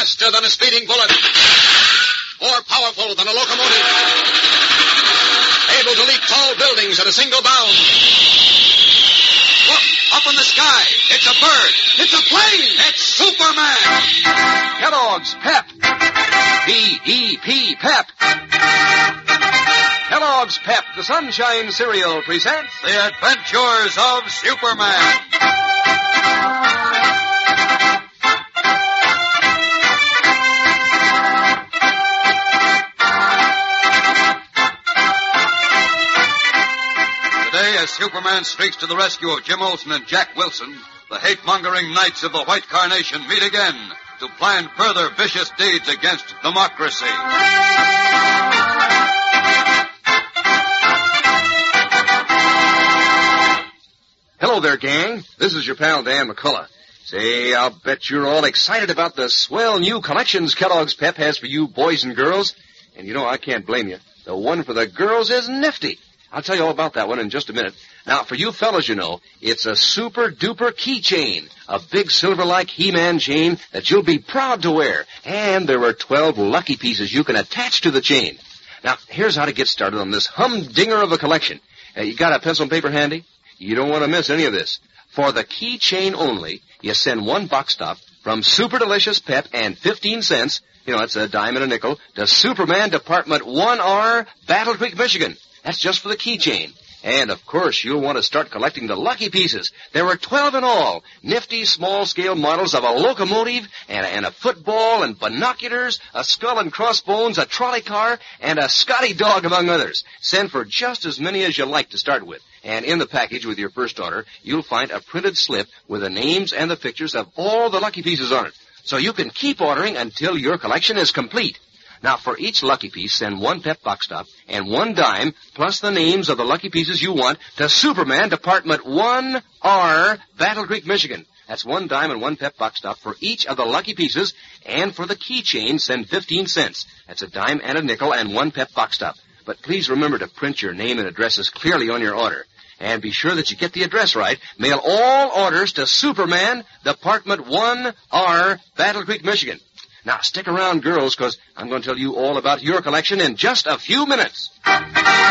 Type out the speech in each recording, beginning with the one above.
Faster than a speeding bullet. More powerful than a locomotive. Able to leap tall buildings at a single bound. Look, up in the sky. It's a bird. It's a plane. It's Superman. Kellogg's Pep. P-E-P, Pep. Kellogg's Pep, the Sunshine Cereal, presents The Adventures of Superman. Today, as Superman streaks to the rescue of Jim Olsen and Jack Wilson, the hate-mongering Knights of the White Carnation meet again to plan further vicious deeds against democracy. Hello there, gang. This is your pal Dan McCullough. Say, I'll bet you're all excited about the swell new collections Kellogg's Pep has for you boys and girls. And you know, I can't blame you. The one for the girls is nifty. I'll tell you all about that one in just a minute. Now, for you fellas, you know, it's a super-duper keychain. A big silver-like He-Man chain that you'll be proud to wear. And there are 12 lucky pieces you can attach to the chain. Now, here's how to get started on this humdinger of a collection. You got a pencil and paper handy? You don't want to miss any of this. For the keychain only, you send one box top from Super Delicious Pep and 15 cents, you know, that's a dime and a nickel, to Superman Department 1R, Battle Creek, Michigan. That's just for the keychain. And, of course, you'll want to start collecting the lucky pieces. There are 12 in all. Nifty, small-scale models of a locomotive and a football and binoculars, a skull and crossbones, a trolley car, and a Scotty dog, among others. Send for just as many as you like to start with. And in the package with your first order, you'll find a printed slip with the names and the pictures of all the lucky pieces on it. So you can keep ordering until your collection is complete. Now, for each lucky piece, send one Pep box top and one dime, plus the names of the lucky pieces you want, to Superman Department 1R, Battle Creek, Michigan. That's one dime and one Pep box top for each of the lucky pieces, and for the keychain, send 15 cents. That's a dime and a nickel and one Pep box top. But please remember to print your name and addresses clearly on your order. And be sure that you get the address right. Mail all orders to Superman Department 1R, Battle Creek, Michigan. Now, stick around, girls, because I'm going to tell you all about your collection in just a few minutes. And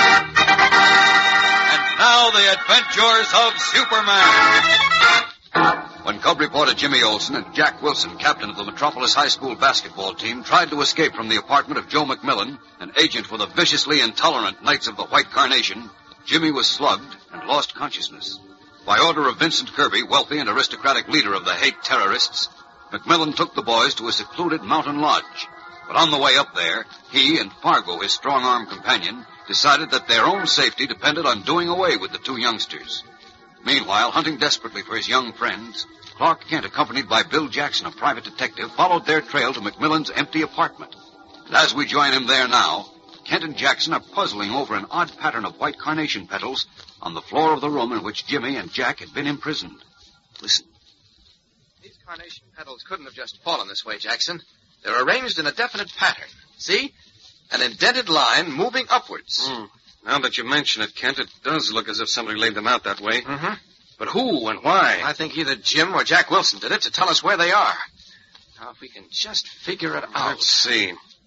now, the Adventures of Superman. When Cub reporter Jimmy Olsen and Jack Wilson, captain of the Metropolis High School basketball team, tried to escape from the apartment of Joe McMillan, an agent for the viciously intolerant Knights of the White Carnation, Jimmy was slugged and lost consciousness. By order of Vincent Kirby, wealthy and aristocratic leader of the hate terrorists, McMillan took the boys to a secluded mountain lodge. But on the way up there, he and Fargo, his strong-arm companion, decided that their own safety depended on doing away with the two youngsters. Meanwhile, hunting desperately for his young friends, Clark Kent, accompanied by Bill Jackson, a private detective, followed their trail to McMillan's empty apartment. And as we join him there now, Kent and Jackson are puzzling over an odd pattern of white carnation petals on the floor of the room in which Jimmy and Jack had been imprisoned. Listen. These carnation petals couldn't have just fallen this way, Jackson. They're arranged in a definite pattern. See? An indented line moving upwards. Now that you mention it, Kent, it does look as if somebody laid them out that way. Mm-hmm. But who and why? I think either Jim or Jack Wilson did it to tell us where they are. Now, if we can just figure it out. Let's see.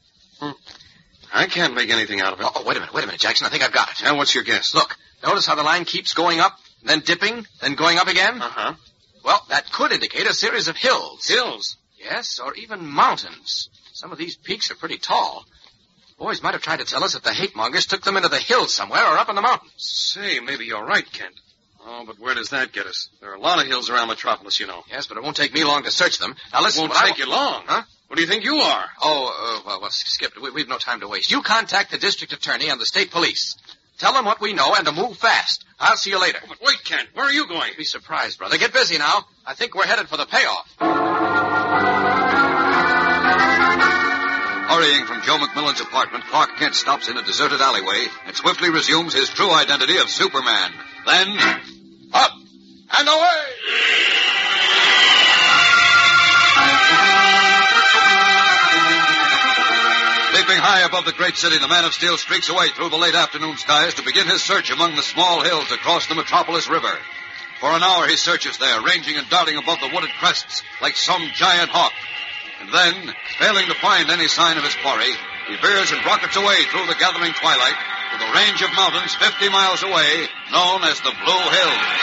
I can't make anything out of it. Oh, wait a minute, Jackson. I think I've got it. Now, what's your guess? Look, notice how the line keeps going up, then dipping, then going up again? Uh-huh. Well, that could indicate a series of hills. Hills? Yes, or even mountains. Some of these peaks are pretty tall. Boys might have tried to tell us that the hate-mongers took them into the hills somewhere or up in the mountains. Say, maybe you're right, Kent. Oh, but where does that get us? There are a lot of hills around Metropolis, you know. Yes, but it won't take me long to search them. Now, listen. It won't take you long. Huh? What do you think you are? Oh, well, Skip, we've no time to waste. You contact the district attorney and the state police. Tell them what we know and to move fast. I'll see you later. Oh, but wait, Kent. Where are you going? Be surprised, brother. Get busy now. I think we're headed for the payoff. Hurrying from Joe McMillan's apartment, Clark Kent stops in a deserted alleyway and swiftly resumes his true identity of Superman. Then, up and away! Leaping high above the great city, the Man of Steel streaks away through the late afternoon skies to begin his search among the small hills across the Metropolis River. For an hour he searches there, ranging and darting above the wooded crests like some giant hawk. And then, failing to find any sign of his quarry, he veers and rockets away through the gathering twilight to the range of mountains 50 miles away, known as the Blue Hills.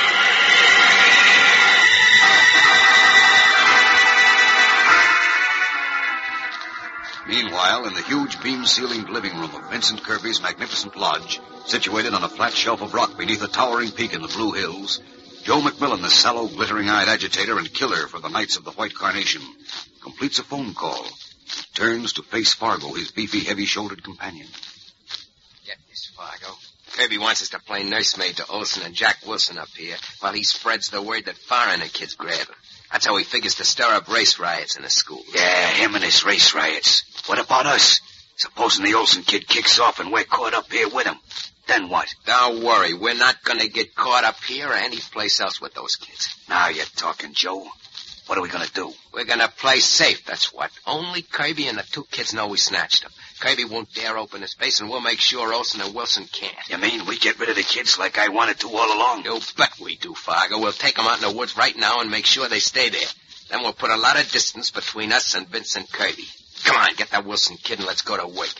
Meanwhile, in the huge beam-ceilinged living room of Vincent Kirby's magnificent lodge, situated on a flat shelf of rock beneath a towering peak in the Blue Hills, Joe McMillan, the sallow, glittering-eyed agitator and killer for the Knights of the White Carnation, completes a phone call. Turns to face Fargo, his beefy, heavy-shouldered companion. Get this, Fargo. Kirby wants us to play nursemaid to Olson and Jack Wilson up here while he spreads the word that foreigner kids grab him. That's how he figures to stir up race riots in the school. Yeah, him and his race riots. What about us? Supposing the Olson kid kicks off and we're caught up here with him. Then what? Don't worry. We're not going to get caught up here or any place else with those kids. Now you're talking, Joe. What are we going to do? We're going to play safe, that's what. Only Kirby and the two kids know we snatched them. Kirby won't dare open his face, and we'll make sure Olson and Wilson can't. You mean we get rid of the kids like I wanted to all along? You bet we do, Fargo. We'll take them out in the woods right now and make sure they stay there. Then we'll put a lot of distance between us and Vincent Kirby. Come on, get that Wilson kid and let's go to work.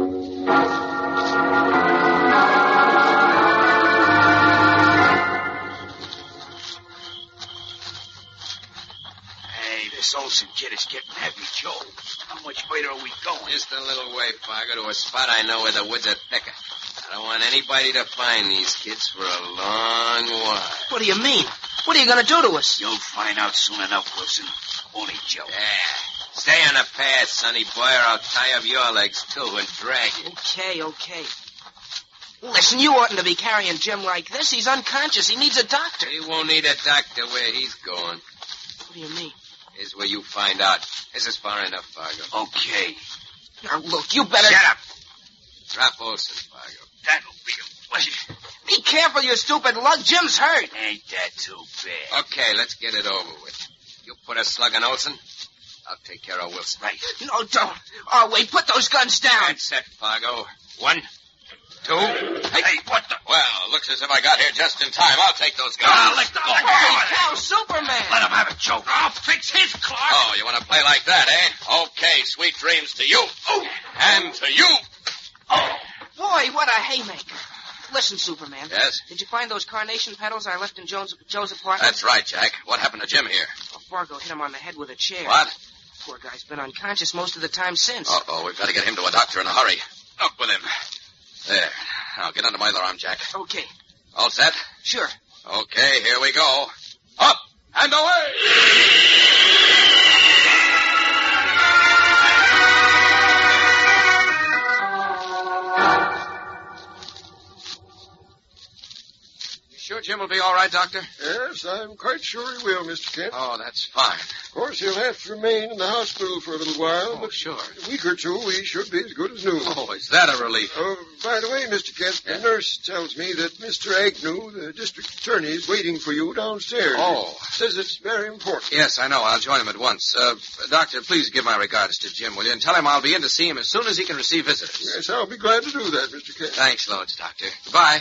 This Olson kid is getting heavy, Joe. How much further are we going? Just a little way, Fargo, to a spot I know where the woods are thicker. I don't want anybody to find these kids for a long while. What do you mean? What are you going to do to us? You'll find out soon enough, Wilson. Only Joe. Yeah. Stay on the path, sonny boy, or I'll tie up your legs, too, and drag you. Okay. Listen, you oughtn't to be carrying Jim like this. He's unconscious. He needs a doctor. He won't need a doctor where he's going. What do you mean? Here's where you find out. This is far enough, Fargo. Okay. Now, look, you better... Shut up. Drop Olson, Fargo. That'll be a pleasure. Be careful, you stupid lug. Jim's hurt. Ain't that too bad? Okay, let's get it over with. You put a slug on Olson. I'll take care of Wilson. Right. No, don't. Oh, wait, put those guns down. That's it, Fargo. 1, 2. Hey, what the... Well, looks as if I got here just in time. I'll take those guns. let go. Holy cow, Superman. Let him have it, Joe. I'll fix his Clark. Oh, you want to play like that, eh? Okay, sweet dreams to you. Oh. And to you. Oh. Boy, what a haymaker. Listen, Superman. Yes? Did you find those carnation petals I left in Joe's apartment? That's right, Jack. What happened to Jim here? Oh, Fargo hit him on the head with a chair. What? Poor guy's been unconscious most of the time since. Uh-oh, we've got to get him to a doctor in a hurry. Up with him. There. Now, get under my other arm, Jack. Okay. All set? Sure. Okay, here we go. Up and away! Sure Jim will be all right, Doctor? Yes, I'm quite sure he will, Mr. Kent. Oh, that's fine. Of course, he'll have to remain in the hospital for a little while, but sure. in a week or two, he should be as good as new. Oh, is that a relief? By the way, Mr. Kent, the nurse tells me that Mr. Agnew, the district attorney, is waiting for you downstairs. Oh. He says it's very important. Yes, I know. I'll join him at once. Doctor, please give my regards to Jim, will you? And tell him I'll be in to see him as soon as he can receive visitors. Yes, I'll be glad to do that, Mr. Kent. Thanks loads, Doctor. Goodbye.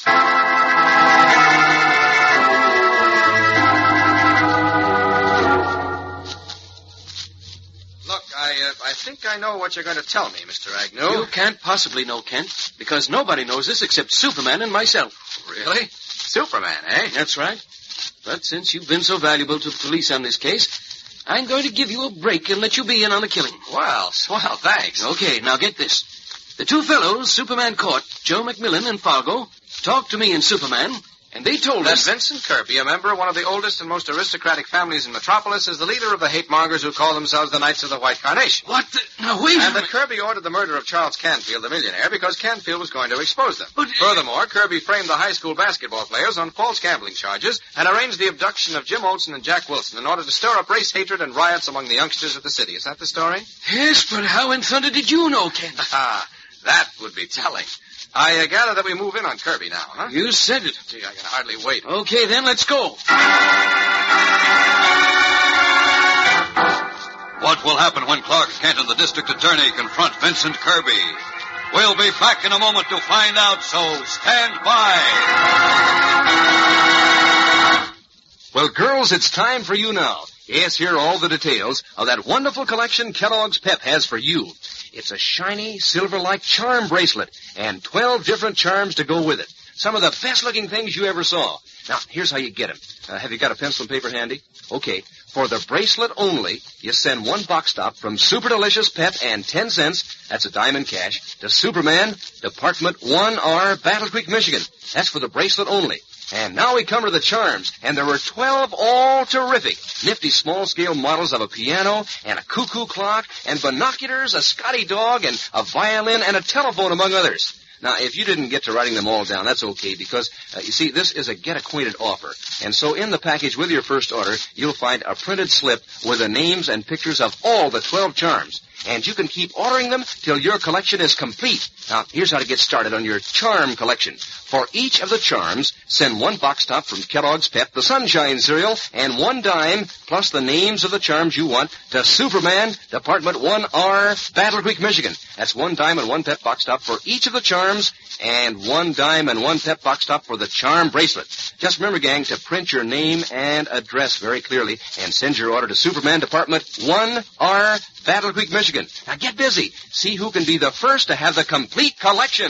Look, I think I know what you're going to tell me, Mr. Agnew. You can't possibly know, Kent, because nobody knows this except Superman and myself. Really? Superman, eh? That's right. But since you've been so valuable to the police on this case, I'm going to give you a break and let you be in on the killing. Well, swell, thanks. Okay, now get this. The two fellows Superman caught, Joe McMillan and Fargo, talked to me and Superman, and they told That us... Vincent Kirby, a member of one of the oldest and most aristocratic families in Metropolis, is the leader of the hate-mongers who call themselves the Knights of the White Carnation. What the... Now, wait a And that minute. Kirby ordered the murder of Charles Canfield, the millionaire, because Canfield was going to expose them. But- Furthermore, Kirby framed the high school basketball players on false gambling charges and arranged the abduction of Jim Olson and Jack Wilson in order to stir up race hatred and riots among the youngsters of the city. Is that the story? Yes, but how in thunder did you know, Kent? Ah, that would be telling. I gather that we move in on Kirby now, huh? You said it. Gee, I can hardly wait. Okay, then let's go. What will happen when Clark Kent and the district attorney confront Vincent Kirby? We'll be back in a moment to find out, so stand by. Well, girls, it's time for you now. Yes, here are all the details of that wonderful collection Kellogg's Pep has for you. It's a shiny, silver-like charm bracelet and 12 different charms to go with it. Some of the best-looking things you ever saw. Now, here's how you get them. Have you got a pencil and paper handy? Okay. For the bracelet only, you send one box top from Super Delicious Pep and 10 cents, that's a dime in cash, to Superman, Department 1R, Battle Creek, Michigan. That's for the bracelet only. And now we come to the charms, and there were 12 all terrific. Nifty small-scale models of a piano and a cuckoo clock and binoculars, a Scotty dog, and a violin and a telephone, among others. Now, if you didn't get to writing them all down, that's okay, because, you see, this is a get-acquainted offer. And so in the package with your first order, you'll find a printed slip with the names and pictures of all the 12 charms. And you can keep ordering them till your collection is complete. Now, here's how to get started on your charm collection. For each of the charms, send one box top from Kellogg's Pep, the Sunshine cereal, and 1 dime, plus the names of the charms you want, to Superman, Department 1R, Battle Creek, Michigan. That's 1 dime and 1 Pep box top for each of the charms, and 1 dime and 1 Pep box top for the charm bracelet. Just remember, gang, to print your name and address very clearly, and send your order to Superman, Department 1R, Battle Creek, Michigan. Now get busy. See who can be the first to have the complete collection.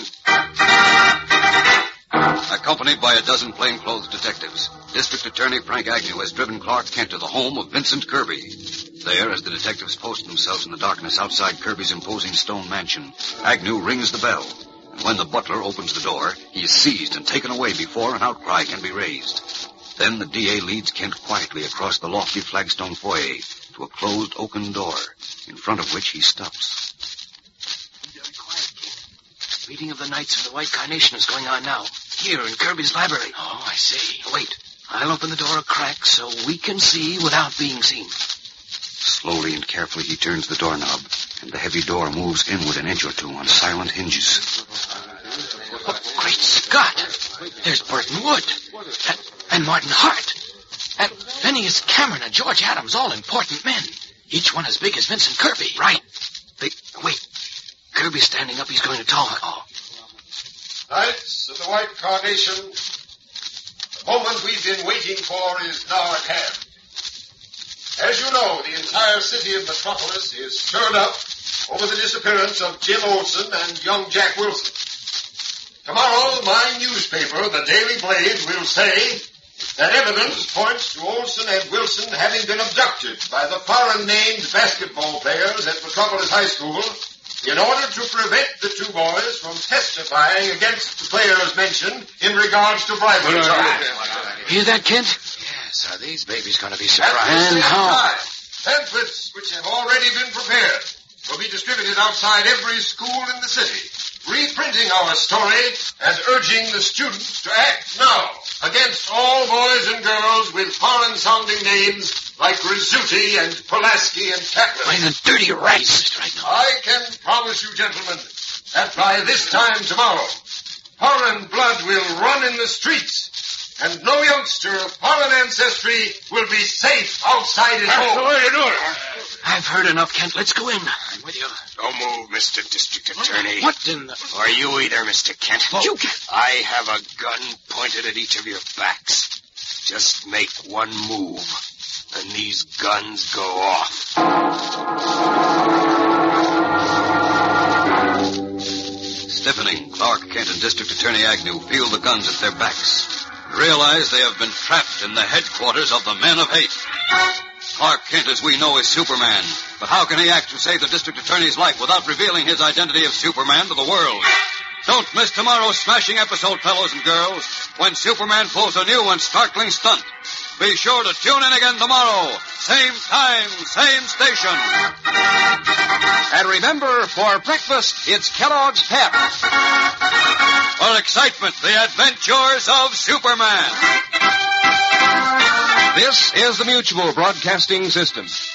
Accompanied by a dozen plainclothes detectives, District Attorney Frank Agnew has driven Clark Kent to the home of Vincent Kirby. There, as the detectives post themselves in the darkness outside Kirby's imposing stone mansion, Agnew rings the bell. And when the butler opens the door, he is seized and taken away before an outcry can be raised. Then the DA leads Kent quietly across the lofty flagstone foyer to a closed oaken door, in front of which he stops. Be very quiet, Kent. Meeting of the Knights of the White Carnation is going on now, here in Kirby's library. Oh, I see. Wait, I'll open the door a crack so we can see without being seen. Slowly and carefully he turns the doorknob, and the heavy door moves inward an inch or two on silent hinges. Oh, great Scott! There's Burton Wood, and Martin Hart, and Phineas Cameron and George Adams, all important men. Each one as big as Vincent Kirby. Right. Wait. Kirby's standing up. He's going to talk. Oh. Knights of the White Carnation, the moment we've been waiting for is now at hand. As you know, the entire city of Metropolis is stirred up over the disappearance of Jim Olsen and young Jack Wilson. Tomorrow, my newspaper, the Daily Blade, will say that evidence points to Olsen and Wilson having been abducted by the foreign-named basketball players at Metropolis High School in order to prevent the two boys from testifying against the players mentioned in regards to bribery charges. Hear that, Kent? Yes, are these babies going to be surprised? And how? Pamphlets which have already been prepared will be distributed outside every school in the city, reprinting our story and urging the students to act now against all boys and girls with foreign-sounding names like Rizzuti and Pulaski and Kaplan. Why, the dirty racist right now. I can promise you, gentlemen, that by this time tomorrow, foreign blood will run in the streets, and no youngster of foreign ancestry will be safe outside his home. That's the way to do it. I've heard enough, Kent. Let's go in. I'm with you. Don't move, Mr. District Attorney. What in the... Or you either, Mr. Kent. You can't... I have a gun pointed at each of your backs. Just make one move, and these guns go off. Stiffening, Clark Kent and District Attorney Agnew feel the guns at their backs and realize they have been trapped in the headquarters of the Men of Hate. Clark Kent, as we know, is Superman. But how can he act to save the District Attorney's life without revealing his identity of Superman to the world? Don't miss tomorrow's smashing episode, fellows and girls, when Superman pulls a new and startling stunt. Be sure to tune in again tomorrow. Same time, same station. And remember, for breakfast, it's Kellogg's Pep. For excitement, the adventures of Superman. This is the Mutual Broadcasting System.